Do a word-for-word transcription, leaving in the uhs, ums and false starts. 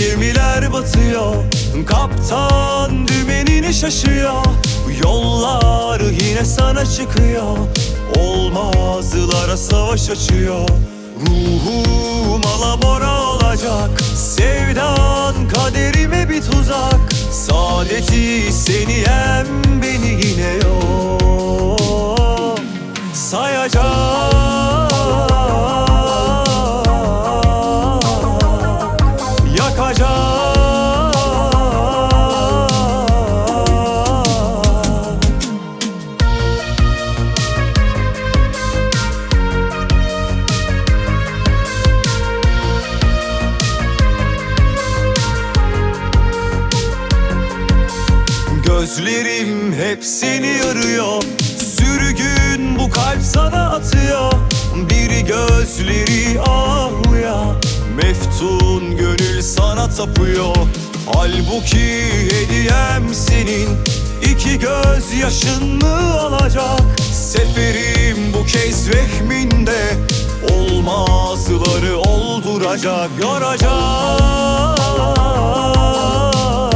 Gemiler batıyor, kaptan dümenini şaşıyor. Yollar yine sana çıkıyor, olmazlara savaş açıyor. Ruhum alabora olacak, sevdan kaderime bir tuzak. Saadeti seni yem, beni yine yok sayacak, yakacak. Gözlerim hep seni arıyor, sürgün bu kalp sana atıyor. Bir gözleri ahuya, meftun gönül sana tapıyor. Halbuki hediyem senin, iki göz yaşın mı alacak? Seferim bu kez vehminde, olmazları olduracak, yoracak.